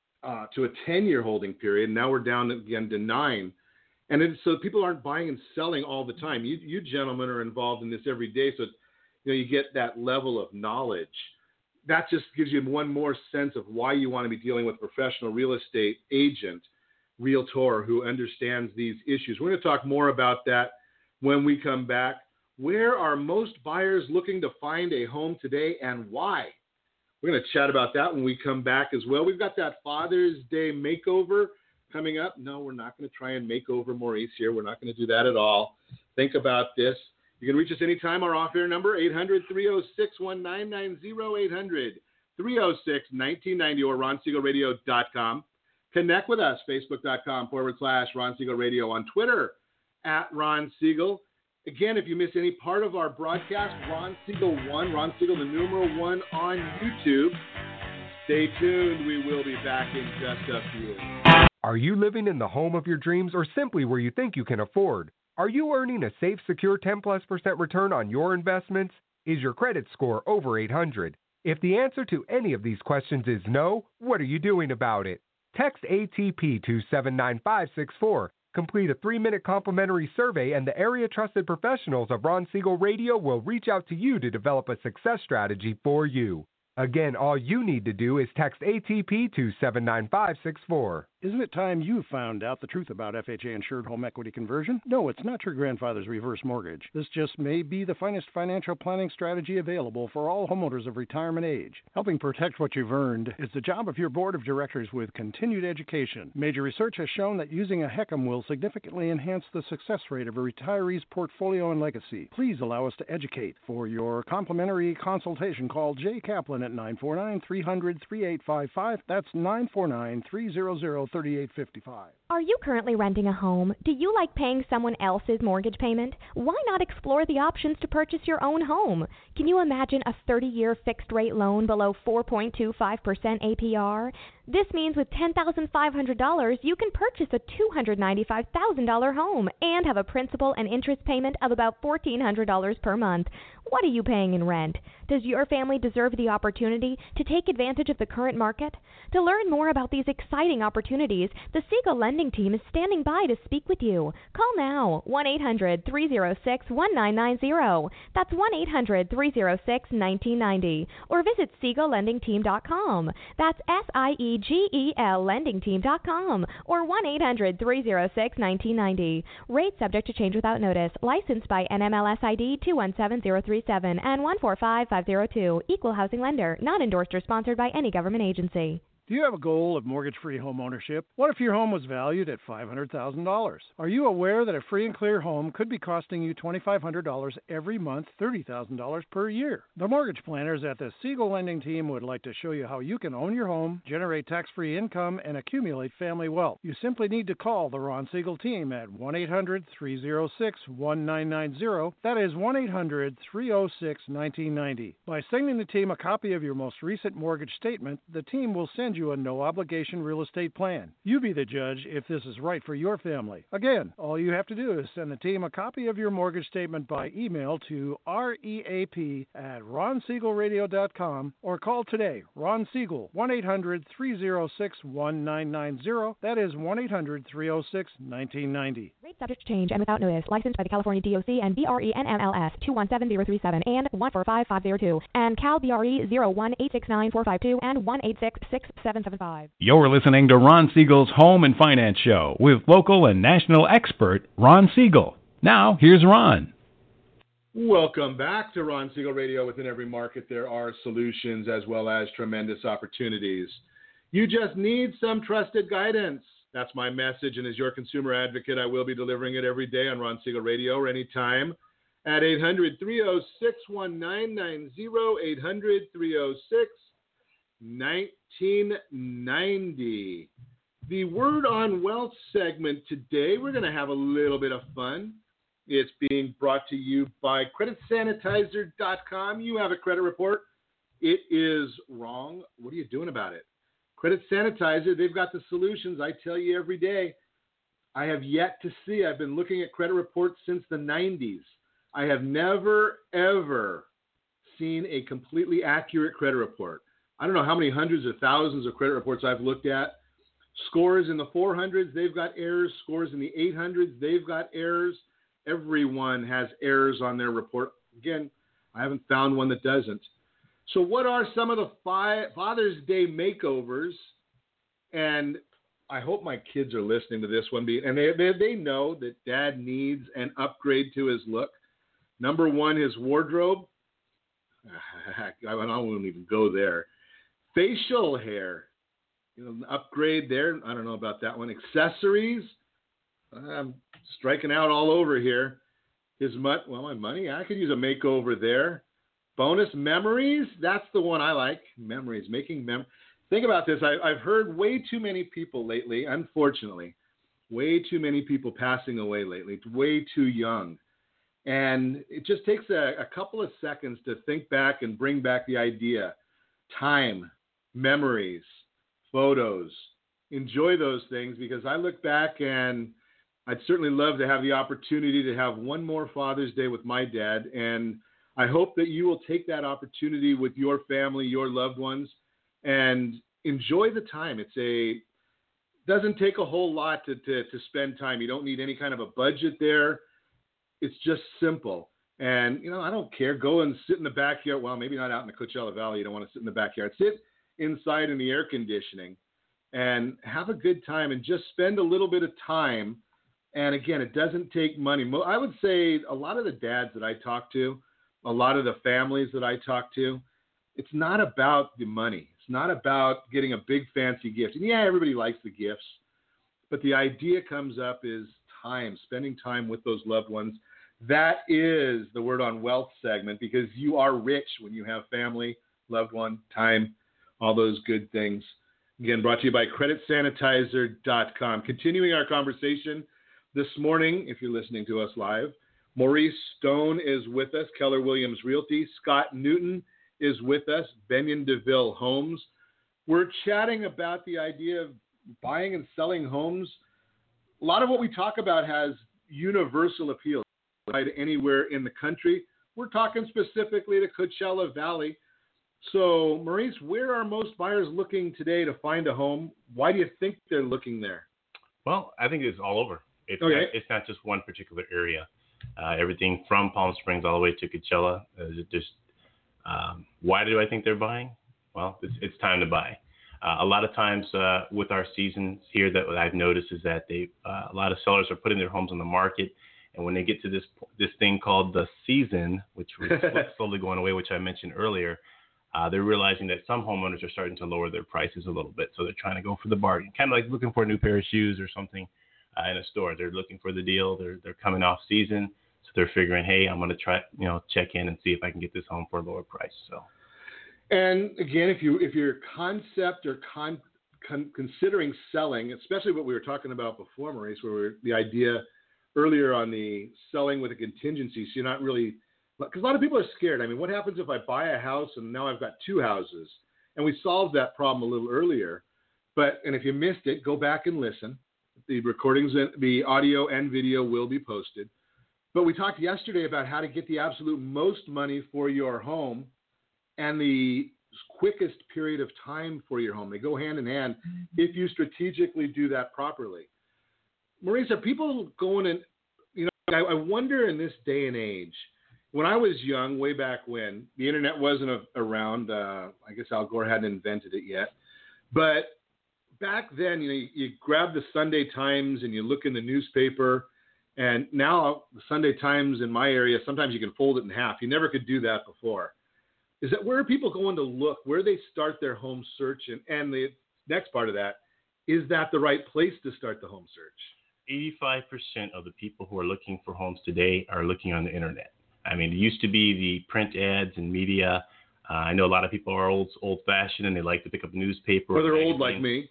10-year holding period. Now we're down again to 9. And so people aren't buying and selling all the time. You gentlemen are involved in this every day. So, you get that level of knowledge. That just gives you one more sense of why you want to be dealing with a professional real estate agent, realtor, who understands these issues. We're going to talk more about that when we come back. Where are most buyers looking to find a home today and why? We're going to chat about that when we come back as well. We've got that Father's Day makeover coming up. No, we're not going to try and make over Maurice here. We're not going to do that at all. Think about this. You can reach us anytime. Our off-air number, 800-306-1990, 800-306-1990, or RonSiegelRadio.com. Connect with us, Facebook.com/Ron Siegel Radio, on Twitter @Ron Siegel. Again, if you miss any part of our broadcast, Ron Siegel 1, Ron Siegel the numeral 1 on YouTube. Stay tuned. We will be back in just a few. Are you living in the home of your dreams or simply where you think you can afford? Are you earning a safe, secure 10+% return on your investments? Is your credit score over 800? If the answer to any of these questions is no, what are you doing about it? Text ATP to 79564. Complete a 3-minute complimentary survey and the area trusted professionals of Ron Siegel Radio will reach out to you to develop a success strategy for you. Again, all you need to do is text ATP to 79564. Isn't it time you found out the truth about FHA insured home equity conversion? No, it's not your grandfather's reverse mortgage. This just may be the finest financial planning strategy available for all homeowners of retirement age. Helping protect what you've earned is the job of your board of directors with continued education. Major research has shown that using a HECM will significantly enhance the success rate of a retiree's portfolio and legacy. Please allow us to educate. For your complimentary consultation, call Jay Kaplan at 949-300-3855. That's 949-300-3855. Are you currently renting a home? Do you like paying someone else's mortgage payment? Why not explore the options to purchase your own home? Can you imagine a 30-year fixed-rate loan below 4.25% APR? This means with $10,500, you can purchase a $295,000 home and have a principal and interest payment of about $1,400 per month. What are you paying in rent? Does your family deserve the opportunity to take advantage of the current market? To learn more about these exciting opportunities, the Siegel Lending Team is standing by to speak with you. Call now, 1-800-306-1990. That's 1-800-306-1990. Or visit SiegelLendingTeam.com. That's SIEGEL LendingTeam.com. Or 1-800-306-1990. Rate subject to change without notice. Licensed by NMLS ID 217037 and 145502. Equal housing lender. Not endorsed or sponsored by any government agency. Do you have a goal of mortgage-free home ownership? What if your home was valued at $500,000? Are you aware that a free and clear home could be costing you $2,500 every month, $30,000 per year? The mortgage planners at the Siegel Lending Team would like to show you how you can own your home, generate tax-free income, and accumulate family wealth. You simply need to call the Ron Siegel Team at 1-800-306-1990. That is 1-800-306-1990. By sending the team a copy of your most recent mortgage statement, the team will send you a no-obligation real estate plan. You be the judge if this is right for your family. Again, all you have to do is send the team a copy of your mortgage statement by email to reap@ronsiegelradio.com or call today. Ron Siegel, 1-800-306-1990. That is 1-800-306-1990. Rate subject to change and without notice. Licensed by the California DOC and BRE/NMLS 217037 and 145502 and Cal BRE 01869452 and 1866775. You're listening to Ron Siegel's Home and Finance Show with local and national expert Ron Siegel. Now, here's Ron. Welcome back to Ron Siegel Radio. Within every market, there are solutions as well as tremendous opportunities. You just need some trusted guidance. That's my message, and as your consumer advocate, I will be delivering it every day on Ron Siegel Radio or anytime at 800-306-1990, 800-306-1990. The Word on Wealth segment today, we're going to have a little bit of fun. It's being brought to you by CreditSanitizer.com. You have a credit report. It is wrong. What are you doing about it? Credit Sanitizer, they've got the solutions. I tell you every day. I have yet to see. I've been looking at credit reports since the 90s. I have never, ever seen a completely accurate credit report. I don't know how many hundreds or thousands of credit reports I've looked at. Scores in the 400s, they've got errors. Scores in the 800s, they've got errors. Everyone has errors on their report. Again, I haven't found one that doesn't. So what are some of the Father's Day makeovers? And I hope my kids are listening to this one. And they know that Dad needs an upgrade to his look. Number one, his wardrobe. I won't even go there. Facial hair. An upgrade there. I don't know about that one. Accessories. I'm striking out all over here. My money. I could use a makeover there. Bonus, memories. That's the one I like. Memories. Think about this. I've heard way too many people lately, unfortunately, way too many people passing away lately. It's way too young. And it just takes a couple of seconds to think back and bring back the idea. Time. memories, photos. Enjoy those things, because I look back and I'd certainly love to have the opportunity to have one more Father's Day with my dad. And I hope that you will take that opportunity with your family, your loved ones, and enjoy the time. Doesn't take a whole lot to spend time. You don't need any kind of a budget there. It's just simple. And, I don't care. Go and sit in the backyard. Well, maybe not out in the Coachella Valley. You don't want to sit in the backyard. Sit inside in the air conditioning and have a good time and just spend a little bit of time. And again, it doesn't take money. I would say a lot of the dads that I talk to, a lot of the families that I talk to, it's not about the money. It's not about getting a big fancy gift. And yeah, everybody likes the gifts, but the idea comes up is time, spending time with those loved ones. That is the Word on Wealth segment, because you are rich when you have family, loved one, time, all those good things. Again, brought to you by CreditSanitizer.com. Continuing our conversation this morning, if you're listening to us live, Maurice Stone is with us, Keller Williams Realty. Scott Newton is with us, Benyon DeVille Homes. We're chatting about the idea of buying and selling homes. A lot of what we talk about has universal appeal, right, anywhere in the country. We're talking specifically to Coachella Valley. So, Maurice, where are most buyers looking today to find a home? Why do you think they're looking there? Well, I think it's all over. It's not just one particular area. Everything from Palm Springs all the way to Coachella. Why do I think they're buying? Well, it's time to buy. A lot of times with our seasons here, that what I've noticed is that a lot of sellers are putting their homes on the market, and when they get to this thing called the season, which is slowly going away, which I mentioned earlier, they're realizing that some homeowners are starting to lower their prices a little bit, so they're trying to go for the bargain, kind of like looking for a new pair of shoes or something in a store. They're looking for the deal. They're coming off season, so they're figuring, hey, I'm going to try, check in and see if I can get this home for a lower price. So, and again, if your concept or considering selling, especially what we were talking about before, Maurice, where the idea earlier on the selling with a contingency, so you're not really, because a lot of people are scared. I mean, what happens if I buy a house and now I've got two houses? And we solved that problem a little earlier. And if you missed it, go back and listen. The recordings, the audio and video will be posted. But we talked yesterday about how to get the absolute most money for your home and the quickest period of time for your home. They go hand in hand if you strategically do that properly. Maurice, are people going in, I wonder in this day and age, when I was young, way back when, the internet wasn't around. I guess Al Gore hadn't invented it yet. But back then, you grab the Sunday Times and you look in the newspaper. And now the Sunday Times in my area, sometimes you can fold it in half. You never could do that before. Is that where are people going to look? Where they start their home search? And the next part of that, is that the right place to start the home search? 85% of the people who are looking for homes today are looking on the internet. I mean, it used to be the print ads and media. I know a lot of people are old-fashioned and they like to pick up a newspaper. Or they're old like me.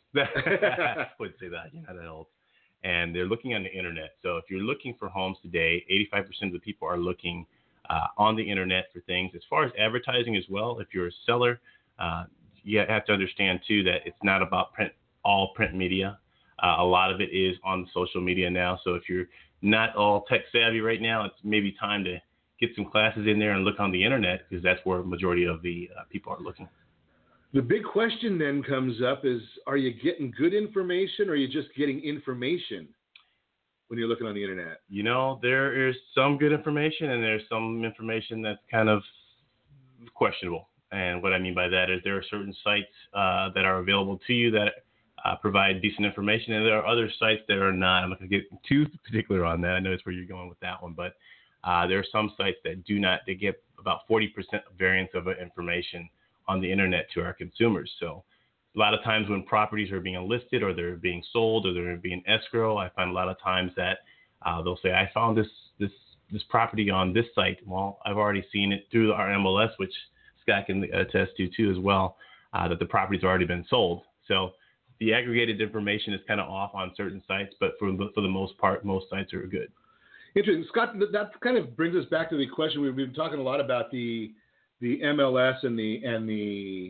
I wouldn't say that. You're not that old. And they're looking on the internet. So if you're looking for homes today, 85% of the people are looking on the internet for things. As far as advertising as well, if you're a seller, you have to understand, too, that it's not about all print media. A lot of it is on social media now. So if you're not all tech savvy right now, it's maybe time to get some classes in there and look on the internet, because that's where a majority of the people are looking. The big question then comes up is, are you getting good information or are you just getting information when you're looking on the internet? There is some good information and there's some information that's kind of questionable. And what I mean by that is there are certain sites that are available to you that provide decent information, and there are other sites that are not. I'm not going to get too particular on that. I know it's where you're going with that one, but there are some sites that do not. They get about 40% variance of information on the internet to our consumers. So a lot of times when properties are being listed or they're being sold or they're being escrow, I find a lot of times that they'll say, I found this property on this site. Well, I've already seen it through our MLS, which Scott can attest to too as well, that the property's already been sold. So the aggregated information is kind of off on certain sites, but for the most part, most sites are good. Interesting. Scott, that kind of brings us back to the question. We've been talking a lot about the MLS and the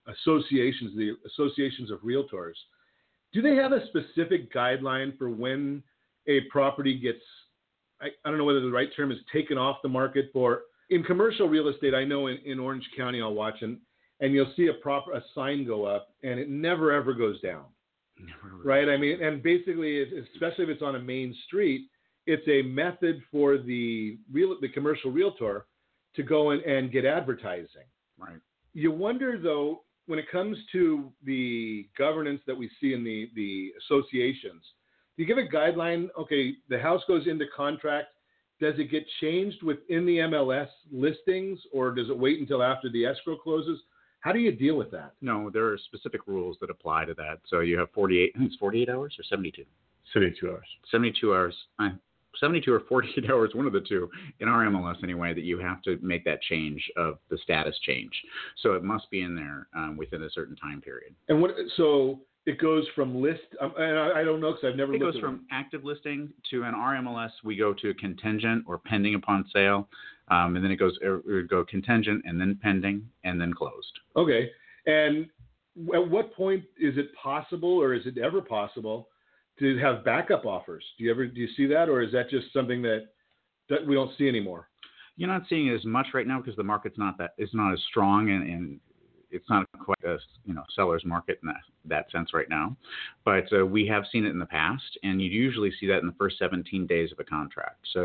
associations, the associations of realtors, do they have a specific guideline for when a property gets, I don't know whether the right term is taken off the market for, in commercial real estate, I know in Orange County I'll watch and you'll see a sign go up and it never ever goes down. Right? I mean, and basically, especially if it's on a main street, it's a method for the commercial realtor to go and get advertising. Right. You wonder, though, when it comes to the governance that we see in the associations, do you give a guideline? Okay, the house goes into contract. Does it get changed within the MLS listings, or does it wait until after the escrow closes? How do you deal with that? No, there are specific rules that apply to that. So you have 48 hours or 72? 72 hours. 72 hours. 72 or 48 hours, one of the two, in our MLS anyway, that you have to make that change of the status change. So it must be in there within a certain time period. And so it goes from list, and I don't know because I've never looked at it. It goes from active listing to an RMLS. We go to contingent or pending upon sale, and then it would go contingent and then pending and then closed. Okay. And at what point is it possible, or is it ever possible, to have backup offers? Do you see that, or is that just something that we don't see anymore? You're not seeing it as much right now because the market's not as strong, and it's not quite a seller's market in that sense right now. But we have seen it in the past, and you usually see that in the first 17 days of a contract. So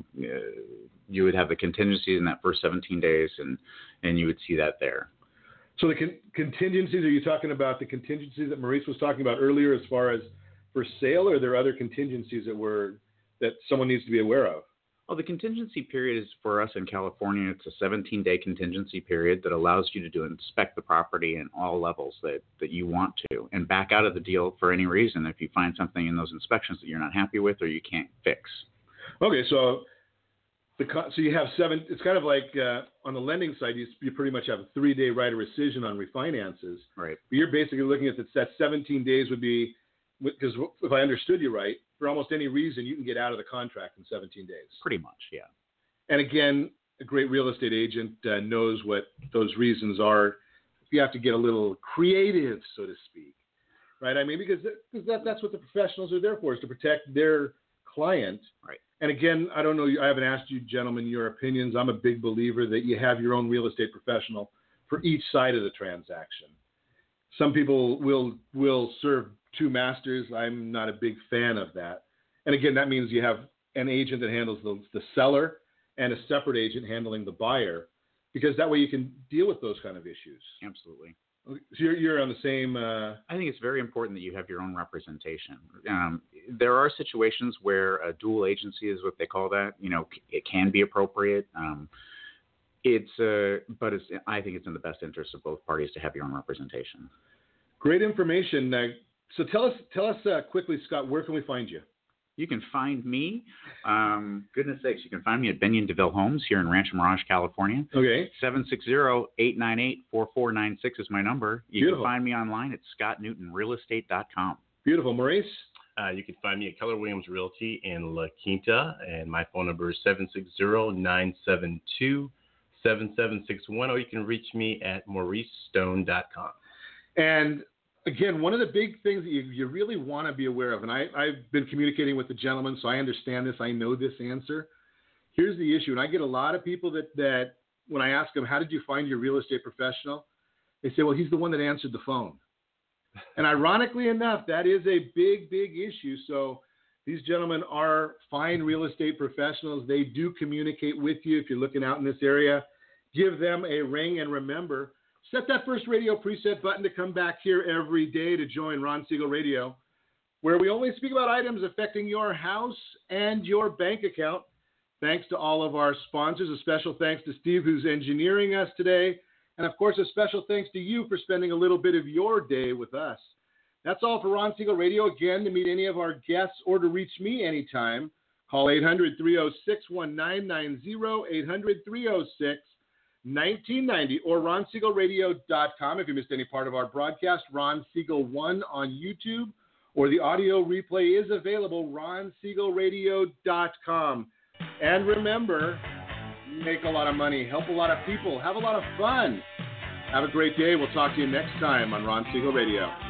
you would have the contingency in that first 17 days, and you would see that there. So the contingencies, are you talking about the contingencies that Maurice was talking about earlier as far as for sale, or are there other contingencies that someone needs to be aware of? Well, the contingency period is, for us in California, it's a 17-day contingency period that allows you to inspect the property in all levels that you want to, and back out of the deal for any reason if you find something in those inspections that you're not happy with or you can't fix. Okay, so you have seven. It's kind of like on the lending side, you pretty much have a 3-day right of rescission on refinances. Right. But you're basically looking at that 17 days would be, because if I understood you right, for almost any reason, you can get out of the contract in 17 days. Pretty much, yeah. And again, a great real estate agent knows what those reasons are. You have to get a little creative, so to speak, right? I mean, because that's what the professionals are there for, is to protect their client. Right. And again, I don't know, I haven't asked you gentlemen your opinions. I'm a big believer that you have your own real estate professional for each side of the transaction. Some people will serve two masters. I'm not a big fan of that. And again, that means you have an agent that handles the seller and a separate agent handling the buyer, because that way you can deal with those kind of issues. Absolutely. So you're on the same... I think it's very important that you have your own representation. There are situations where a dual agency is what they call that. It can be appropriate. But I think it's in the best interest of both parties to have your own representation. Great information. So tell us quickly, Scott, where can we find you? You can find me, goodness sakes, you can find me at Benyon DeVille Homes here in Rancho Mirage, California. Okay. 760-898-4496 is my number. You Beautiful. Can find me online at scottnewtonrealestate.com. Beautiful. Maurice? You can find me at Keller Williams Realty in La Quinta, and my phone number is 760-972-7761, or you can reach me at mauricestone.com. And again, one of the big things that you really want to be aware of, and I've been communicating with the gentleman, so I understand this. I know this answer. Here's the issue, and I get a lot of people that when I ask them, how did you find your real estate professional? They say, well, he's the one that answered the phone. And ironically enough, that is a big, big issue. So these gentlemen are fine real estate professionals. They do communicate with you. If you're looking out in this area, give them a ring, and remember, set that first radio preset button to come back here every day to join Ron Siegel Radio, where we only speak about items affecting your house and your bank account. Thanks to all of our sponsors. A special thanks to Steve, who's engineering us today. And, of course, a special thanks to you for spending a little bit of your day with us. That's all for Ron Siegel Radio. Again, to meet any of our guests or to reach me anytime, call 800-306-1990, 800-306-1990, or RonSiegelRadio.com. If you missed any part of our broadcast, Ron Siegel 1 on YouTube, or the audio replay is available, RonSiegelRadio.com. And remember, make a lot of money, help a lot of people, have a lot of fun. Have a great day. We'll talk to you next time on Ron Siegel Radio.